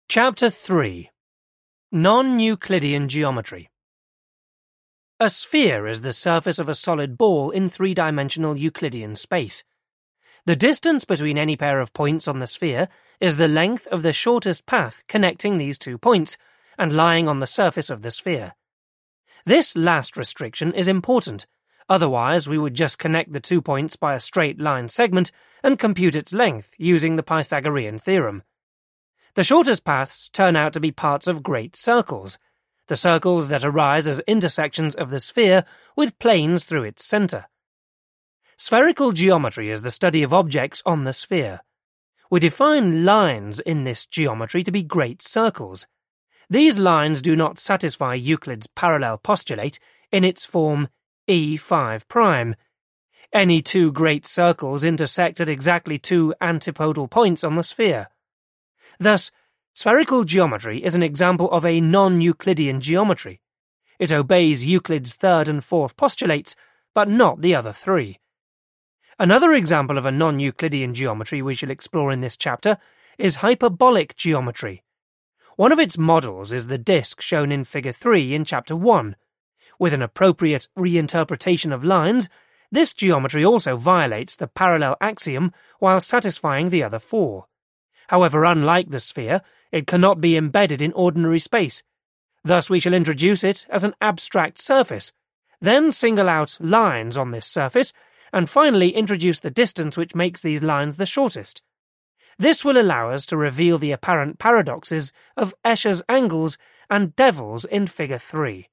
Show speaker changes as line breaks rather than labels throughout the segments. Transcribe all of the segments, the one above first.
Chapter 3. Non-Euclidean Geometry. A sphere is the surface of a solid ball in three-dimensional Euclidean space. The distance between any pair of points on the sphere is the length of the shortest path connecting these 2 points and lying on the surface of the sphere. This last restriction is important, otherwise we would just connect the 2 points by a straight line segment and compute its length using the Pythagorean theorem. The shortest paths turn out to be parts of great circles, the circles that arise as intersections of the sphere with planes through its centre. Spherical geometry is the study of objects on the sphere. We define lines in this geometry to be great circles. These lines do not satisfy Euclid's parallel postulate in its form E5'. Any 2 great circles intersect at exactly 2 antipodal points on the sphere. Thus, spherical geometry is an example of a non-Euclidean geometry. It obeys Euclid's 3rd and 4th postulates, but not the other 3. Another example of a non-Euclidean geometry we shall explore in this chapter is hyperbolic geometry. One of its models is the disk shown in Figure 3 in Chapter 1. With an appropriate reinterpretation of lines, this geometry also violates the parallel axiom while satisfying the other 4. However, unlike the sphere, it cannot be embedded in ordinary space. Thus we shall introduce it as an abstract surface, then single out lines on this surface, and finally introduce the distance which makes these lines the shortest. This will allow us to reveal the apparent paradoxes of Escher's angles and devils in Figure 3.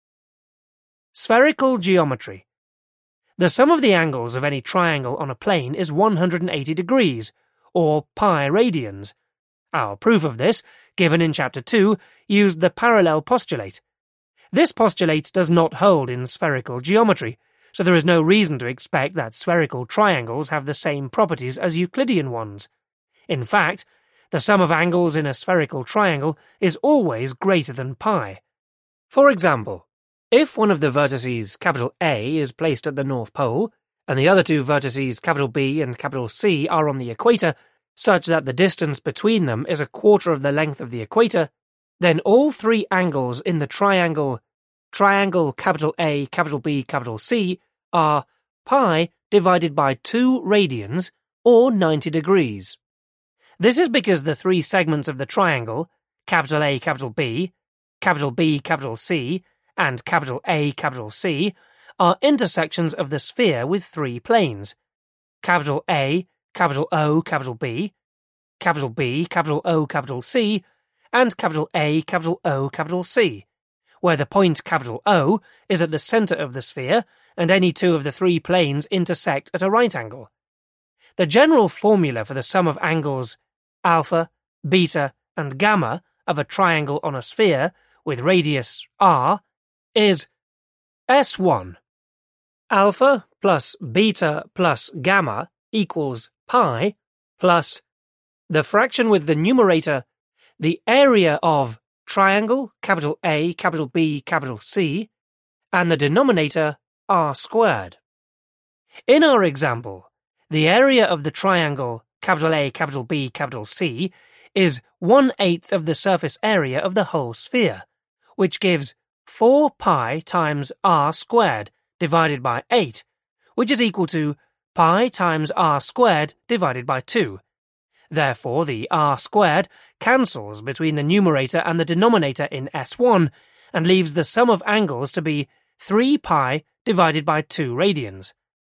Spherical geometry. The sum of the angles of any triangle on a plane is 180 degrees, or pi radians. Our proof of this, given in Chapter 2, used the parallel postulate. This postulate does not hold in spherical geometry, so there is no reason to expect that spherical triangles have the same properties as Euclidean ones. In fact, the sum of angles in a spherical triangle is always greater than pi. For example, if one of the vertices A is placed at the North Pole, and the other 2 vertices B and C are on the equator, such that the distance between them is 1/4 of the length of the equator, then all 3 angles in the triangle A, B, C are pi divided by 2 radians, or 90 degrees. This is because the 3 segments of the triangle, A, B, B, C, and A, C, are intersections of the sphere with 3 planes, A, O, B, B, O, C, and A, O, C, where the point O is at the centre of the sphere and any 2 of the 3 planes intersect at a right angle. The general formula for the sum of angles alpha, beta, and gamma of a triangle on a sphere with radius r is S1. Alpha plus beta plus gamma equals pi plus the fraction with the numerator, the area of triangle A, B, C, and the denominator r squared. In our example, the area of the triangle A, B, C is 1/8 of the surface area of the whole sphere, which gives 4 pi times r squared divided by 8, which is equal to pi times r squared divided by 2. Therefore, the r squared cancels between the numerator and the denominator in S1 and leaves the sum of angles to be 3 pi divided by 2 radians.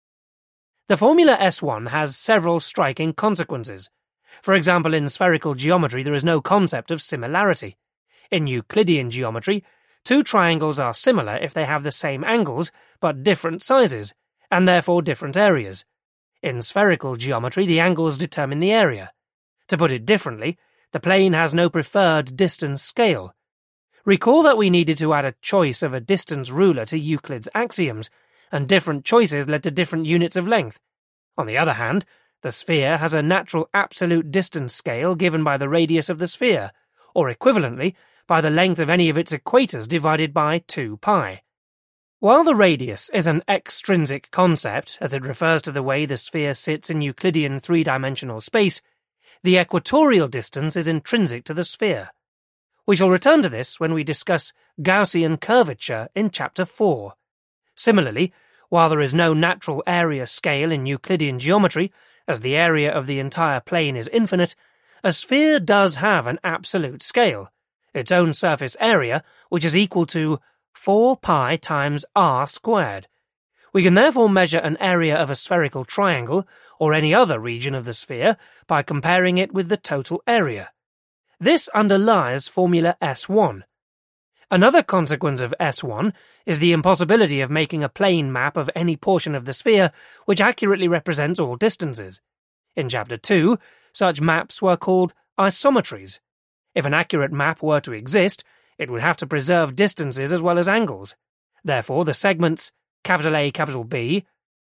The formula S1 has several striking consequences. For example, in spherical geometry there is no concept of similarity. In Euclidean geometry, 2 triangles are similar if they have the same angles but different sizes, and therefore different areas. In spherical geometry, the angles determine the area. To put it differently, the plane has no preferred distance scale. Recall that we needed to add a choice of a distance ruler to Euclid's axioms, and different choices led to different units of length. On the other hand, the sphere has a natural absolute distance scale given by the radius of the sphere, or equivalently, by the length of any of its equators divided by 2 pi. While the radius is an extrinsic concept, as it refers to the way the sphere sits in Euclidean three-dimensional space, The equatorial distance is intrinsic to the sphere. We shall return to this when we discuss Gaussian curvature in Chapter 4. Similarly, while there is no natural area scale in Euclidean geometry, as the area of the entire plane is infinite, a sphere does have an absolute scale, its own surface area, which is equal to 4 pi times r squared. We can therefore measure an area of a spherical triangle, or any other region of the sphere, by comparing it with the total area. This underlies formula S1. Another consequence of S1 is the impossibility of making a plane map of any portion of the sphere which accurately represents all distances. In Chapter 2, such maps were called isometries. If an accurate map were to exist, it would have to preserve distances as well as angles. Therefore, the segments A, B,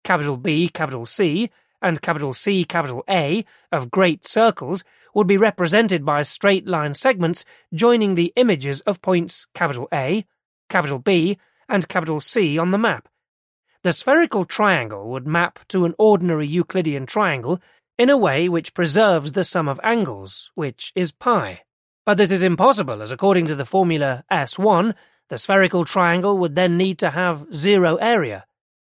C, and C, A of great circles would be represented by straight-line segments joining the images of points A, B, and C on the map. The spherical triangle would map to an ordinary Euclidean triangle in a way which preserves the sum of angles, which is pi. But this is impossible, as according to the formula S1, the spherical triangle would then need to have zero area.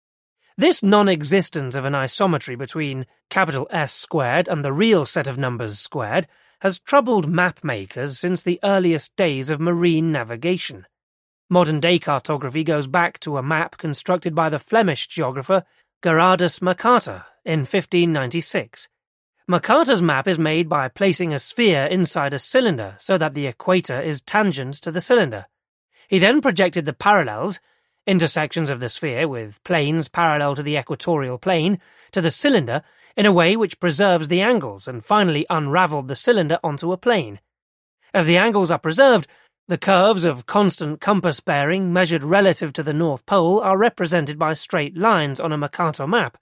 This non-existence of an isometry between S squared and the real set of numbers squared has troubled map-makers since the earliest days of marine navigation. Modern-day cartography goes back to a map constructed by the Flemish geographer Gerardus Mercator in 1596. Mercator's map is made by placing a sphere inside a cylinder so that the equator is tangent to the cylinder. He then projected the parallels, intersections of the sphere with planes parallel to the equatorial plane, to the cylinder in a way which preserves the angles, and finally unravelled the cylinder onto a plane. As the angles are preserved, the curves of constant compass bearing measured relative to the North Pole are represented by straight lines on a Mercator map.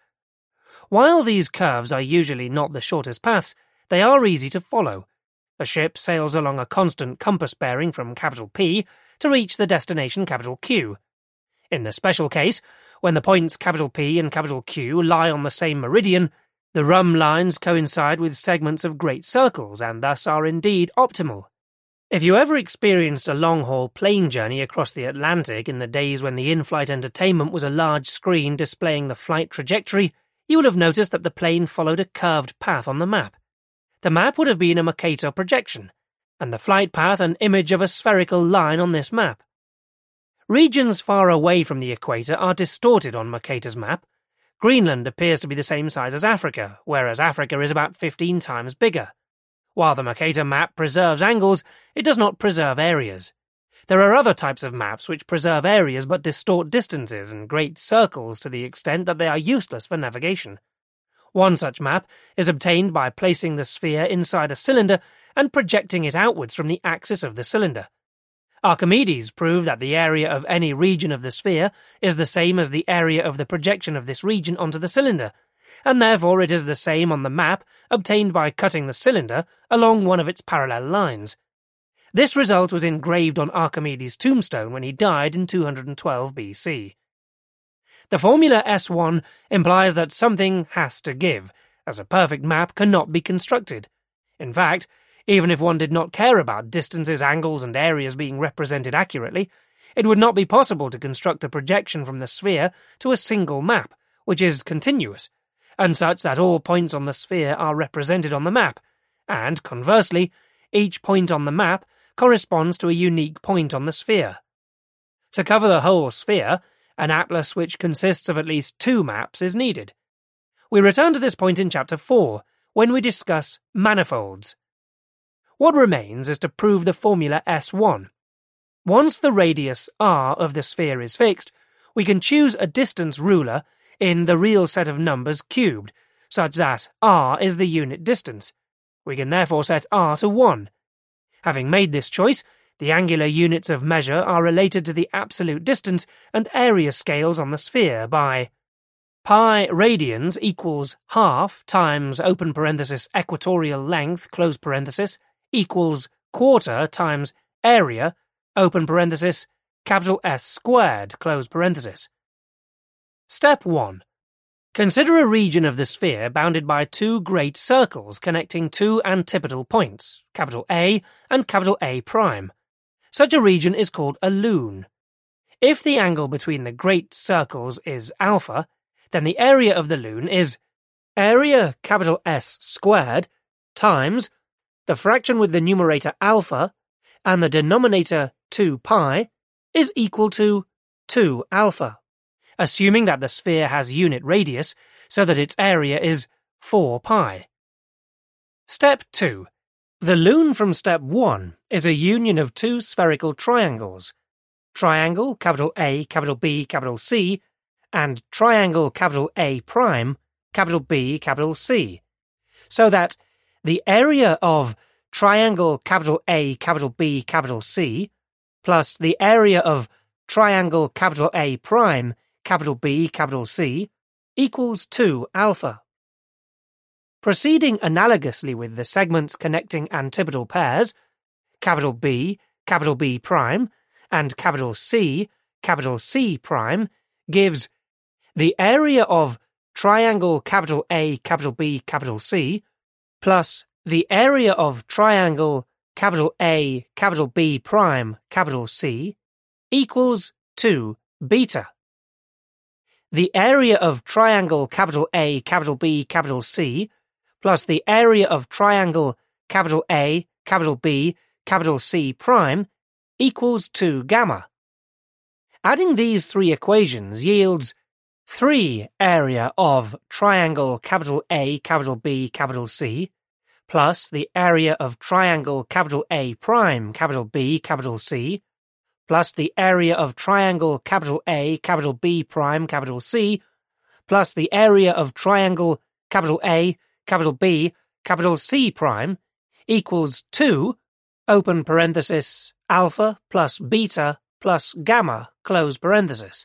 While these curves are usually not the shortest paths, they are easy to follow. A ship sails along a constant compass bearing from P to reach the destination Q. In the special case, when the points P and Q lie on the same meridian, the rhumb lines coincide with segments of great circles and thus are indeed optimal. If you ever experienced a long-haul plane journey across the Atlantic in the days when the in-flight entertainment was a large screen displaying the flight trajectory, you will have noticed that the plane followed a curved path on the map. The map would have been a Mercator projection, and the flight path an image of a spherical line on this map. Regions far away from the equator are distorted on Mercator's map. Greenland appears to be the same size as Africa, whereas Africa is about 15 times bigger. While the Mercator map preserves angles, it does not preserve areas. There are other types of maps which preserve areas but distort distances and great circles to the extent that they are useless for navigation. One such map is obtained by placing the sphere inside a cylinder and projecting it outwards from the axis of the cylinder. Archimedes proved that the area of any region of the sphere is the same as the area of the projection of this region onto the cylinder, and therefore it is the same on the map obtained by cutting the cylinder along one of its parallel lines. This result was engraved on Archimedes' tombstone when he died in 212 BC. The formula S1 implies that something has to give, as a perfect map cannot be constructed. In fact, even if one did not care about distances, angles, and areas being represented accurately, it would not be possible to construct a projection from the sphere to a single map, which is continuous, and such that all points on the sphere are represented on the map, and, conversely, each point on the map corresponds to a unique point on the sphere. To cover the whole sphere, an atlas which consists of at least 2 maps is needed. We return to this point in Chapter 4, when we discuss manifolds. What remains is to prove the formula S1. Once the radius r of the sphere is fixed, we can choose a distance ruler in the real set of numbers cubed, such that r is the unit distance. We can therefore set r to 1. Having made this choice, the angular units of measure are related to the absolute distance and area scales on the sphere by pi radians equals half times open parenthesis equatorial length close parenthesis equals quarter times area open parenthesis S squared close parenthesis. Step 1. Consider a region of the sphere bounded by two great circles connecting two antipodal points, capital A and capital A prime. Such a region is called a lune. If the angle between the great circles is alpha, then the area of the lune is area capital S squared times the fraction with the numerator alpha and the denominator 2 pi is equal to 2 alpha, assuming that the sphere has unit radius so that its area is 4 pi. Step 2. The lune from step 1 is a union of two spherical triangles, triangle capital A, capital B, capital C, and triangle capital A prime, capital B, capital C, so that the area of triangle capital A, capital B, capital C, plus the area of triangle capital A prime, capital B, capital C, equals 2 alpha. Proceeding analogously with the segments connecting antipodal pairs, capital B prime, and capital C prime, gives the area of triangle capital A, capital B, capital C, plus the area of triangle capital A, capital B prime, capital C, equals 2 beta. The area of triangle capital A, capital B, capital C, plus the area of triangle capital A, capital B, capital C prime, equals 2 gamma. Adding these three equations yields 3 area of triangle capital A, capital B, capital C, plus the area of triangle capital A prime, capital B, capital C, plus the area of triangle capital A, capital B prime, capital C, plus the area of triangle capital A, capital B, capital C prime, equals 2, open parenthesis, alpha plus beta plus gamma, close parenthesis.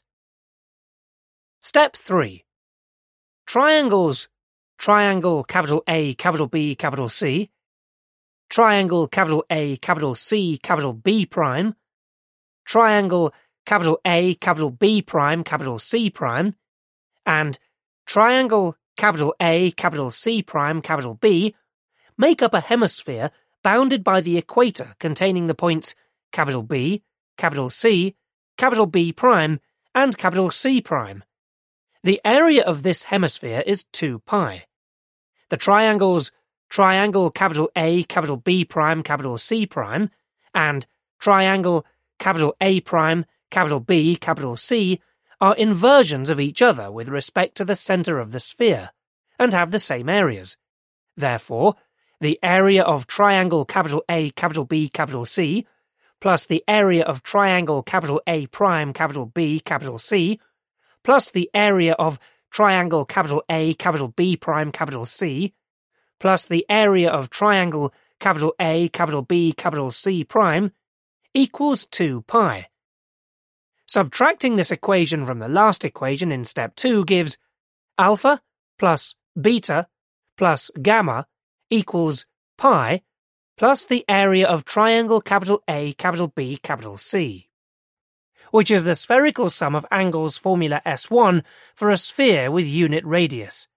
Step 3. Triangles triangle capital A, capital B, capital C, triangle capital A, capital C, capital B prime, triangle capital A, capital B prime, capital C prime, and triangle capital A, capital C prime, capital B, make up a hemisphere bounded by the equator containing the points capital B, capital C, capital B prime, and capital C prime. The area of this hemisphere is 2 pi. The triangles triangle capital A, capital B prime, capital C prime, and triangle capital A prime, capital B, capital C are inversions of each other with respect to the centre of the sphere, and have the same areas. Therefore, the area of triangle capital A, capital B, capital C, plus the area of triangle capital A prime, capital B, capital C, plus the area of triangle capital A, capital B prime, capital C, plus the area of triangle capital A, capital B, capital C prime, equals 2 pi. Subtracting this equation from the last equation in step 2 gives alpha plus beta plus gamma equals pi plus the area of triangle capital A, capital B, capital C, which is the spherical sum of angles formula S1 for a sphere with unit radius.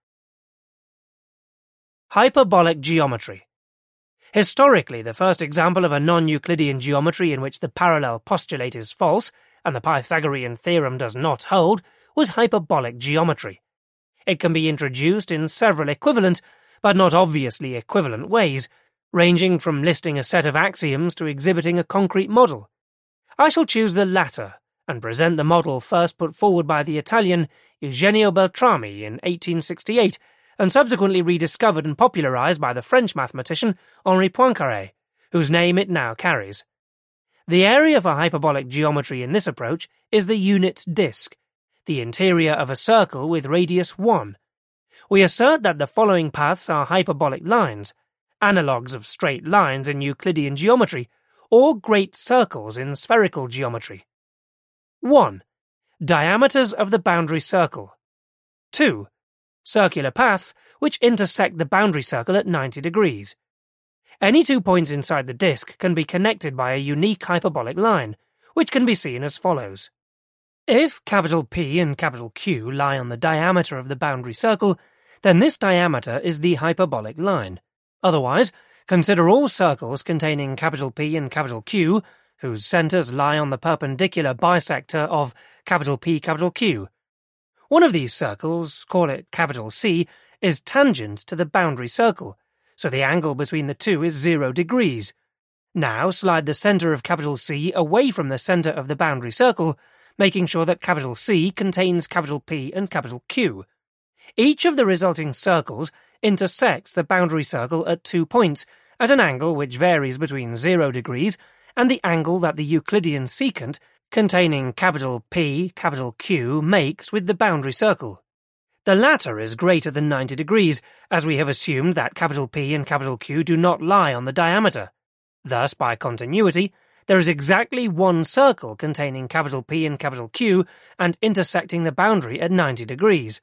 Hyperbolic geometry. Historically, the first example of a non-Euclidean geometry in which the parallel postulate is false and the Pythagorean theorem does not hold was hyperbolic geometry. It can be introduced in several equivalent, but not obviously equivalent ways, ranging from listing a set of axioms to exhibiting a concrete model. I shall choose the latter, and present the model first put forward by the Italian Eugenio Beltrami in 1868, and subsequently rediscovered and popularized by the French mathematician Henri Poincaré, whose name it now carries. The area for hyperbolic geometry in this approach is the unit disk, the interior of a circle with radius 1. We assert that the following paths are hyperbolic lines, analogues of straight lines in Euclidean geometry, or great circles in spherical geometry. 1. Diameters of the boundary circle. 2. Circular paths which intersect the boundary circle at 90 degrees. Any 2 points inside the disk can be connected by a unique hyperbolic line, which can be seen as follows. If capital P and capital Q lie on the diameter of the boundary circle, then this diameter is the hyperbolic line. Otherwise, consider all circles containing capital P and capital Q, whose centres lie on the perpendicular bisector of capital P, capital Q. One of these circles, call it capital C, is tangent to the boundary circle, so the angle between the two is 0 degrees. Now slide the centre of capital C away from the centre of the boundary circle, making sure that capital C contains capital P and capital Q. Each of the resulting circles intersects the boundary circle at 2 points at an angle which varies between 0 degrees and the angle that the Euclidean secant containing capital P, capital Q makes with the boundary circle. The latter is greater than 90 degrees, as we have assumed that capital P and capital Q do not lie on the diameter. Thus, by continuity, there is exactly one circle containing capital P and capital Q and intersecting the boundary at 90 degrees.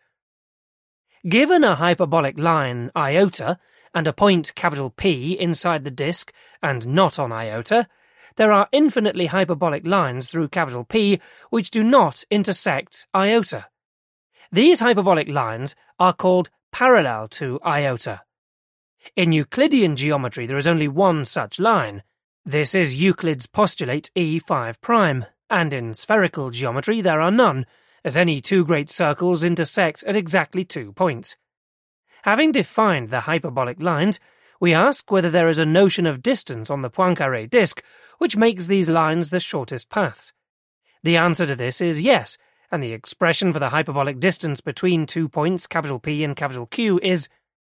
Given a hyperbolic line iota and a point capital P inside the disk and not on iota, there are infinitely hyperbolic lines through capital P which do not intersect iota. These hyperbolic lines are called parallel to iota. In Euclidean geometry there is only one such line. This is Euclid's postulate E5', and in spherical geometry there are none, as any two great circles intersect at exactly 2 points. Having defined the hyperbolic lines, we ask whether there is a notion of distance on the Poincaré disk which makes these lines the shortest paths. The answer to this is yes, and the expression for the hyperbolic distance between 2 points capital P and capital Q is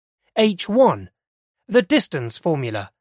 h1, the distance formula.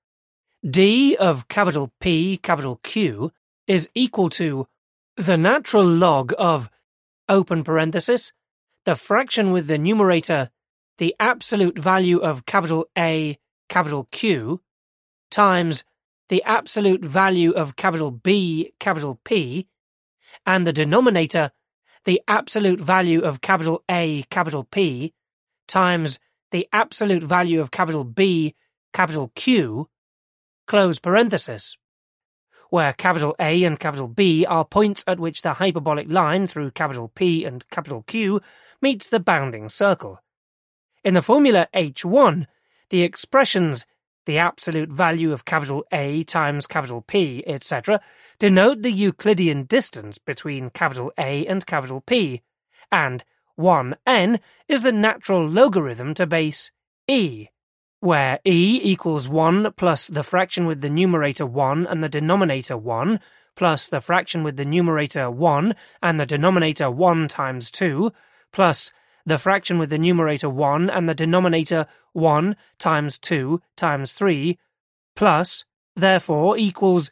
d of capital P, capital Q is equal to the natural log of, open parenthesis, the fraction with the numerator, the absolute value of capital A, capital Q, times the absolute value of capital B, capital P, and the denominator, the absolute value of capital A, capital P, times the absolute value of capital B, capital Q, close parenthesis, where capital A and capital B are points at which the hyperbolic line through capital P and capital Q meets the bounding circle. In the formula H1, the expressions the absolute value of capital A times capital P, etc., denote the Euclidean distance between capital A and capital P, and 1n is the natural logarithm to base e, where e equals 1 plus the fraction with the numerator 1 and the denominator 1, plus the fraction with the numerator 1 and the denominator 1 times 2, plus the fraction with the numerator 1 and the denominator 1 times 2 times 3, plus, therefore, equals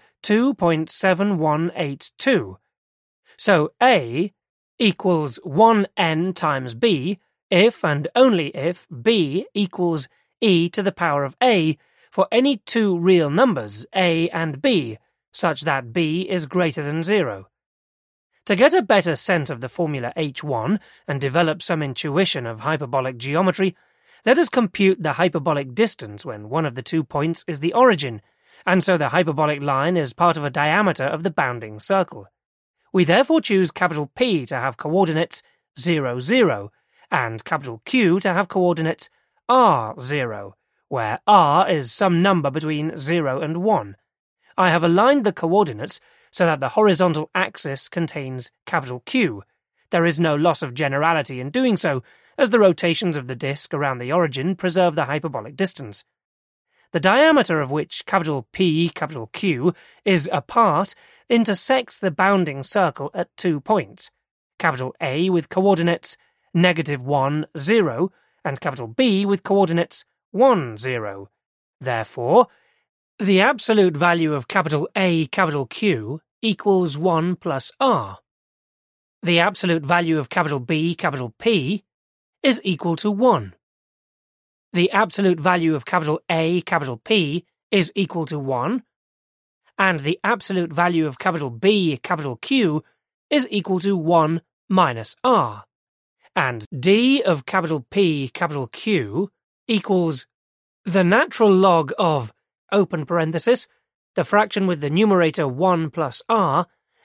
2.7182. So A equals 1n times B if and only if B equals e to the power of A for any two real numbers, A and B, such that B is greater than 0. To get a better sense of the formula H1 and develop some intuition of hyperbolic geometry, let us compute the hyperbolic distance when one of the 2 points is the origin, and so the hyperbolic line is part of a diameter of the bounding circle. We therefore choose capital P to have coordinates 0, 0, and capital Q to have coordinates r0, where r is some number between 0 and 1. I have aligned the coordinates so that the horizontal axis contains capital Q. There is no loss of generality in doing so, as the rotations of the disk around the origin preserve the hyperbolic distance. The diameter of which capital P, capital Q is a part intersects the bounding circle at 2 points, capital A with coordinates -1, 0, and capital B with coordinates 1, 0. Therefore, the absolute value of capital A, capital Q equals 1 plus r. The absolute value of capital B, capital P is equal to 1. The absolute value of capital A, capital P is equal to 1, and the absolute value of capital B, capital Q is equal to 1 minus r, and d of capital P, capital Q equals the natural log of, open parenthesis, the fraction with the numerator 1 plus r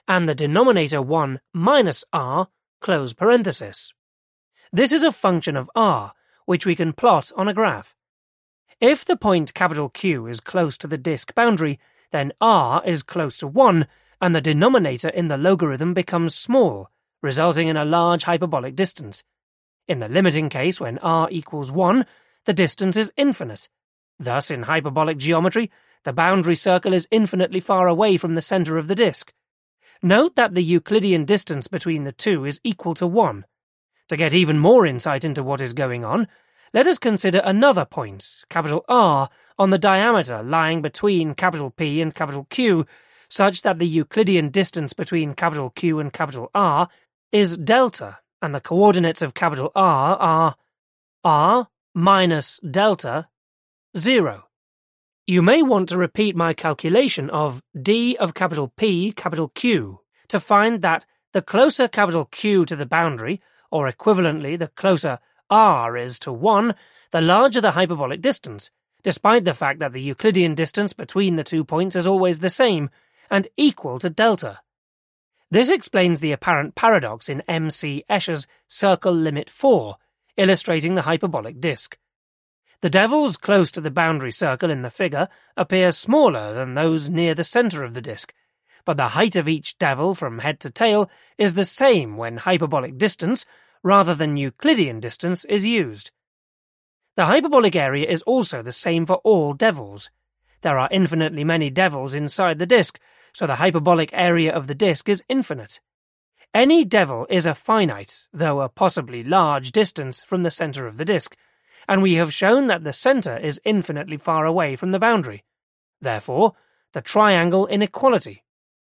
and the denominator 1 minus r, close parenthesis. This is a function of r, which we can plot on a graph. If the point Q is close to the disk boundary, then r is close to 1, and the denominator in the logarithm becomes small, resulting in a large hyperbolic distance. In the limiting case, when r equals 1, the distance is infinite. Thus, in hyperbolic geometry, the boundary circle is infinitely far away from the center of the disk. Note that the Euclidean distance between the two is equal to 1. To get even more insight into what is going on, let us consider another point, R, on the diameter lying between P and Q, such that the Euclidean distance between Q and R is delta, and the coordinates of R are r minus delta 0. You may want to repeat my calculation of d of P, Q, to find that the closer Q to the boundary, or equivalently the closer r is to 1, the larger the hyperbolic distance, despite the fact that the Euclidean distance between the 2 points is always the same, and equal to delta. This explains the apparent paradox in M.C. Escher's circle limit 4, illustrating the hyperbolic disk. The devils close to the boundary circle in the figure appear smaller than those near the center of the disk, but the height of each devil from head to tail is the same when hyperbolic distance, rather than Euclidean distance, is used. The hyperbolic area is also the same for all devils. There are infinitely many devils inside the disk, so the hyperbolic area of the disk is infinite. Any devil is a finite, though a possibly large distance from the center of the disk, and we have shown that the center is infinitely far away from the boundary. Therefore, the triangle inequality.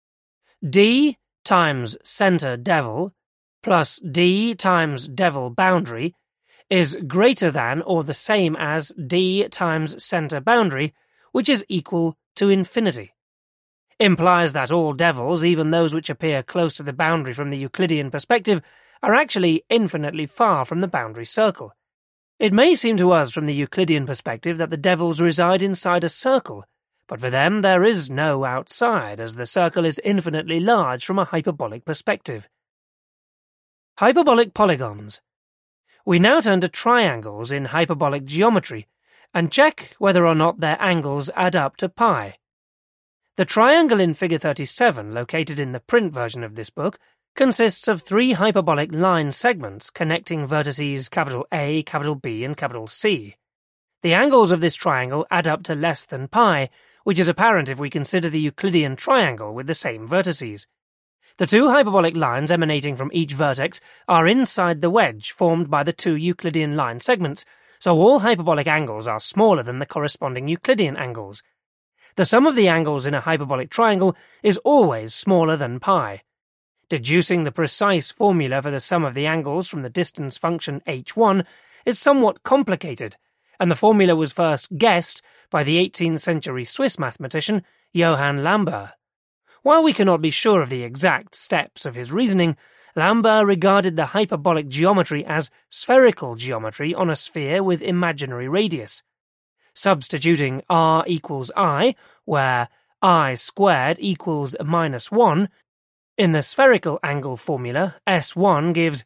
D times center devil plus d times devil boundary is greater than or the same as d times center boundary, which is equal to infinity. Implies that all devils, even those which appear close to the boundary from the Euclidean perspective, are actually infinitely far from the boundary circle. It may seem to us from the Euclidean perspective that the devils reside inside a circle, but for them there is no outside, as the circle is infinitely large from a hyperbolic perspective. Hyperbolic polygons. We now turn to triangles in hyperbolic geometry, and check whether or not their angles add up to pi. The triangle in Figure 37, located in the print version of this book, consists of 3 hyperbolic line segments connecting vertices A, B, and C. The angles of this triangle add up to less than pi, which is apparent if we consider the Euclidean triangle with the same vertices. The 2 hyperbolic lines emanating from each vertex are inside the wedge formed by the 2 Euclidean line segments, so all hyperbolic angles are smaller than the corresponding Euclidean angles. The sum of the angles in a hyperbolic triangle is always smaller than pi. Deducing the precise formula for the sum of the angles from the distance function h1 is somewhat complicated, and the formula was first guessed by the 18th century Swiss mathematician Johann Lambert. While we cannot be sure of the exact steps of his reasoning, Lambert regarded the hyperbolic geometry as spherical geometry on a sphere with imaginary radius. Substituting r equals I, where I squared equals -1, in the spherical angle formula, S1 gives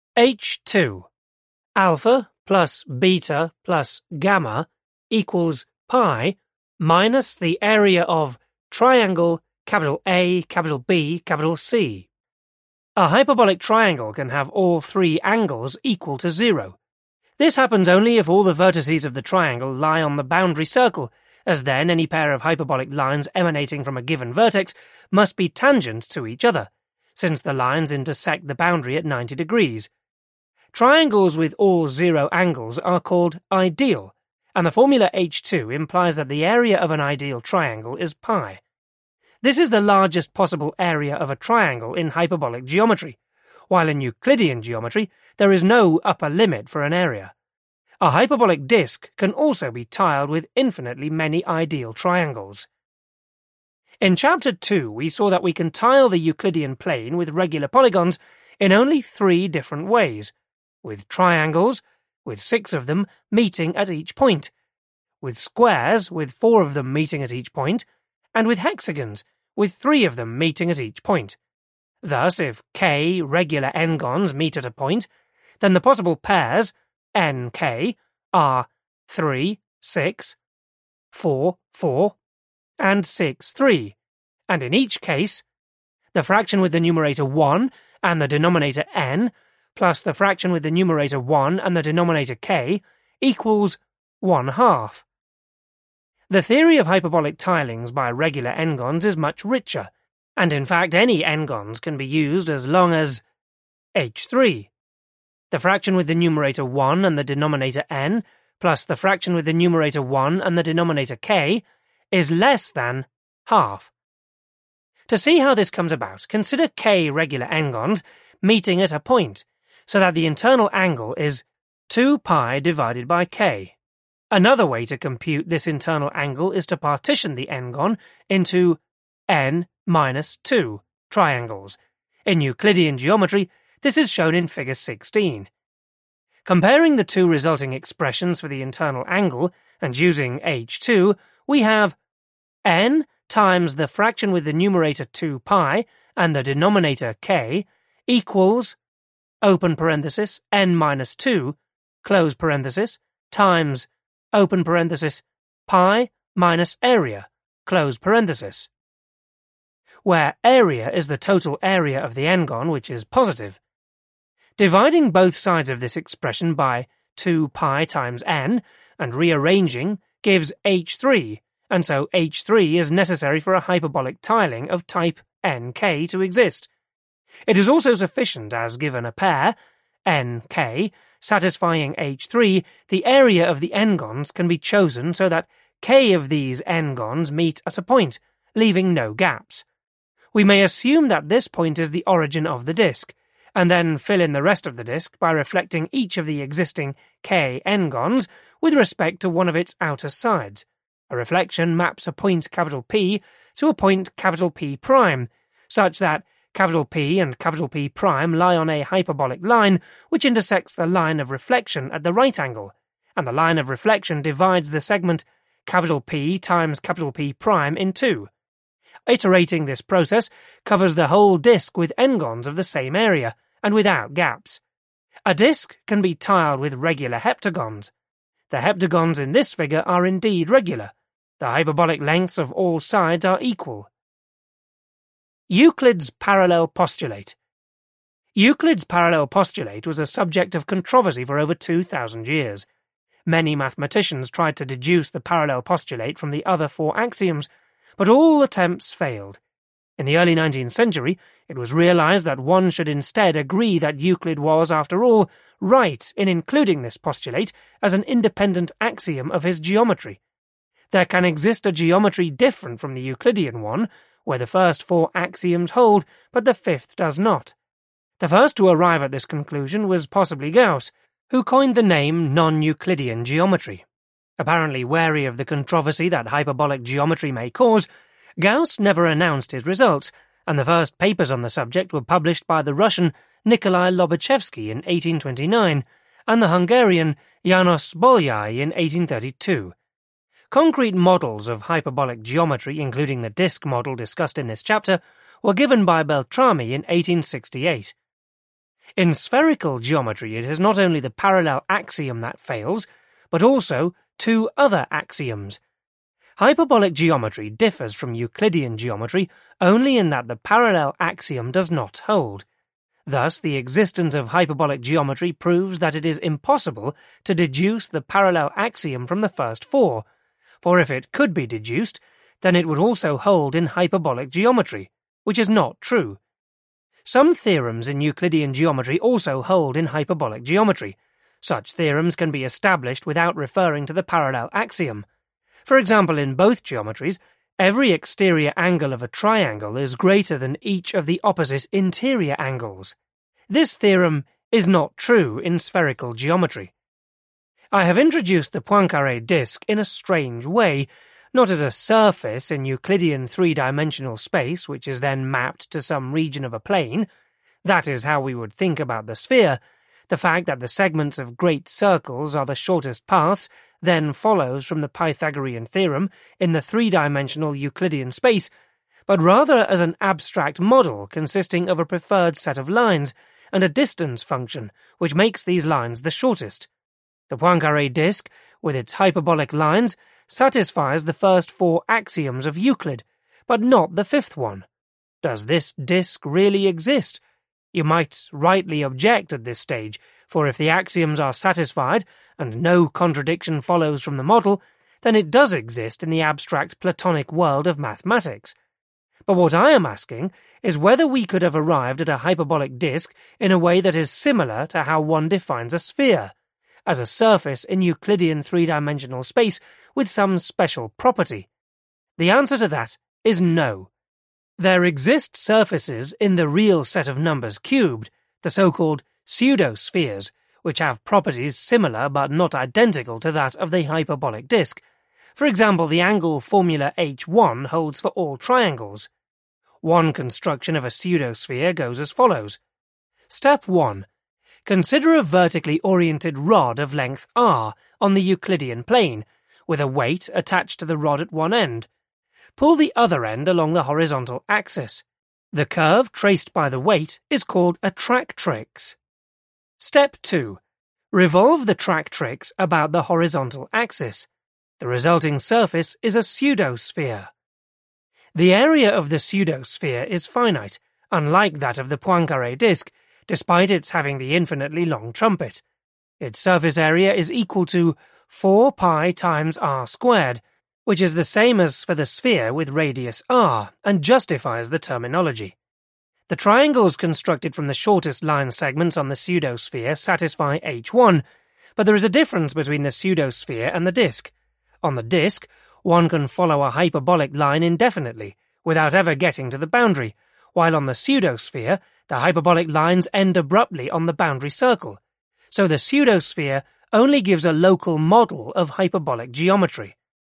h2. Alpha plus beta plus gamma equals pi minus the area of triangle A, B, C. A hyperbolic triangle can have all 3 angles equal to 0. This happens only if all the vertices of the triangle lie on the boundary circle, as then any pair of hyperbolic lines emanating from a given vertex must be tangent to each other, since the lines intersect the boundary at 90 degrees. Triangles with all 0 angles are called ideal, and the formula H2 implies that the area of an ideal triangle is pi. This is the largest possible area of a triangle in hyperbolic geometry, while in Euclidean geometry there is no upper limit for an area. A hyperbolic disk can also be tiled with infinitely many ideal triangles. In Chapter 2 we saw that we can tile the Euclidean plane with regular polygons in only 3 different ways: with triangles, with 6 of them meeting at each point, with squares, with 4 of them meeting at each point, and with hexagons, with 3 of them meeting at each point. Thus, if k regular n-gons meet at a point, then the possible pairs, nk, are 3, 6, 4, 4, and 6, 3, and in each case, the fraction with the numerator 1 and the denominator n plus the fraction with the numerator 1 and the denominator k equals 1/2. The theory of hyperbolic tilings by regular n-gons is much richer, and in fact any n-gons can be used as long as h3. The fraction with the numerator 1 and the denominator n plus the fraction with the numerator 1 and the denominator k is less than half. To see how this comes about, consider k regular n-gons meeting at a point, so that the internal angle is 2 pi divided by k. Another way to compute this internal angle is to partition the n-gon into n minus 2 triangles. In Euclidean geometry, this is shown in Figure 16. Comparing the two resulting expressions for the internal angle and using h2, we have n times the fraction with the numerator 2 pi and the denominator k equals open parenthesis n minus 2 close parenthesis times open parenthesis pi minus area close parenthesis, where area is the total area of the n-gon, which is positive. Dividing both sides of this expression by 2 pi times n and rearranging gives h3, and so h3 is necessary for a hyperbolic tiling of type nk to exist. It is also sufficient as, given a pair, nk, satisfying h3, the area of the n-gons can be chosen so that k of these n-gons meet at a point, leaving no gaps. We may assume that this point is the origin of the disk, and then fill in the rest of the disk by reflecting each of the existing k n-gons with respect to one of its outer sides. A reflection maps a point P to a point P prime, such that P and P prime lie on a hyperbolic line which intersects the line of reflection at the right angle, and the line of reflection divides the segment P times P prime in two. Iterating this process covers the whole disk with n-gons of the same area, and without gaps. A disk can be tiled with regular heptagons. The heptagons in this figure are indeed regular. The hyperbolic lengths of all sides are equal. Euclid's parallel postulate. Euclid's parallel postulate was a subject of controversy for over 2,000 years. Many mathematicians tried to deduce the parallel postulate from the other four axioms, but all attempts failed. In the early 19th century, it was realized that one should instead agree that Euclid was, after all, right in including this postulate as an independent axiom of his geometry. There can exist a geometry different from the Euclidean one, where the first four axioms hold, but the fifth does not. The first to arrive at this conclusion was possibly Gauss, who coined the name non-Euclidean geometry. Apparently wary of the controversy that hyperbolic geometry may cause, Gauss never announced his results, and the first papers on the subject were published by the Russian Nikolai Lobachevsky in 1829 and the Hungarian János Bolyai in 1832. Concrete models of hyperbolic geometry, including the disk model discussed in this chapter, were given by Beltrami in 1868. In spherical geometry, it is not only the parallel axiom that fails, but also two other axioms. Hyperbolic geometry differs from Euclidean geometry only in that the parallel axiom does not hold. Thus, the existence of hyperbolic geometry proves that it is impossible to deduce the parallel axiom from the first four, for if it could be deduced, then it would also hold in hyperbolic geometry, which is not true. Some theorems in Euclidean geometry also hold in hyperbolic geometry. Such theorems can be established without referring to the parallel axiom. For example, in both geometries, every exterior angle of a triangle is greater than each of the opposite interior angles. This theorem is not true in spherical geometry. I have introduced the Poincaré disk in a strange way, not as a surface in Euclidean three-dimensional space which is then mapped to some region of a plane. That is how we would think about the sphere. The fact that the segments of great circles are the shortest paths then follows from the Pythagorean theorem in the three-dimensional Euclidean space, but rather as an abstract model consisting of a preferred set of lines and a distance function which makes these lines the shortest. The Poincaré disk, with its hyperbolic lines, satisfies the first 4 axioms of Euclid, but not the 5th one. Does this disk really exist? You might rightly object at this stage, for if the axioms are satisfied and no contradiction follows from the model, then it does exist in the abstract Platonic world of mathematics. But what I am asking is whether we could have arrived at a hyperbolic disk in a way that is similar to how one defines a sphere, as a surface in Euclidean 3-dimensional space with some special property. The answer to that is no. There exist surfaces in the real set of numbers cubed, the so-called pseudospheres, which have properties similar but not identical to that of the hyperbolic disk. For example, the angle formula H1 holds for all triangles. One construction of a pseudosphere goes as follows. Step 1. Consider a vertically oriented rod of length r on the Euclidean plane, with a weight attached to the rod at one end. Pull the other end along the horizontal axis. The curve traced by the weight is called a tractrix. Step 2. Revolve the tractrix about the horizontal axis. The resulting surface is a pseudosphere. The area of the pseudosphere is finite, unlike that of the Poincaré disk, despite its having the infinitely long trumpet. Its surface area is equal to 4 pi times r squared, which is the same as for the sphere with radius r, and justifies the terminology. The triangles constructed from the shortest line segments on the pseudosphere satisfy H1, but there is a difference between the pseudosphere and the disk. On the disk, one can follow a hyperbolic line indefinitely, without ever getting to the boundary, while on the pseudosphere, the hyperbolic lines end abruptly on the boundary circle. So the pseudosphere only gives a local model of hyperbolic geometry.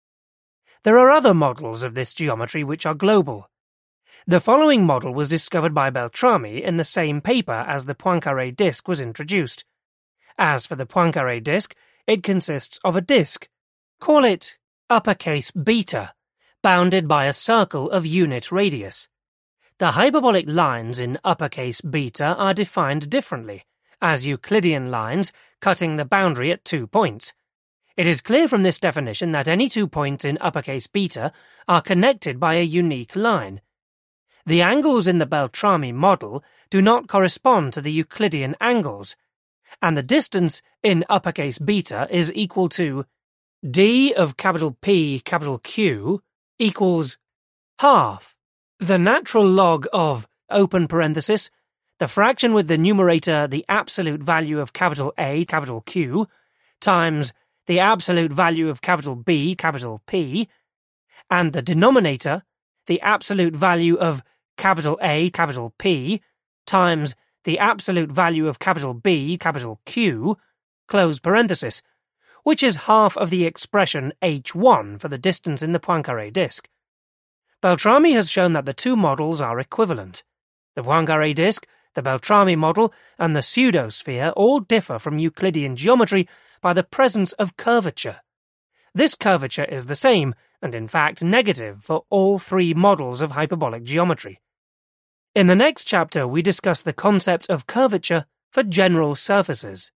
There are other models of this geometry which are global. The following model was discovered by Beltrami in the same paper as the Poincaré disk was introduced. As for the Poincaré disk, it consists of a disk. Call it uppercase beta, bounded by a circle of unit radius. The hyperbolic lines in uppercase beta are defined differently, as Euclidean lines cutting the boundary at 2 points. It is clear from this definition that any 2 points in uppercase beta are connected by a unique line. The angles in the Beltrami model do not correspond to the Euclidean angles, and the distance in uppercase beta is equal to d of capital P capital Q equals half the natural log of, open parenthesis, the fraction with the numerator the absolute value of capital A capital Q times the absolute value of capital B capital P, and the denominator the absolute value of capital A capital P times the absolute value of capital B capital Q, close parenthesis, which is half of the expression H1 for the distance in the Poincaré disk. Beltrami has shown that the two models are equivalent. The Poincaré disk, the Beltrami model, and the pseudosphere all differ from Euclidean geometry by the presence of curvature. This curvature is the same, and in fact negative, for all 3 models of hyperbolic geometry. In the next chapter we discuss the concept of curvature for general surfaces.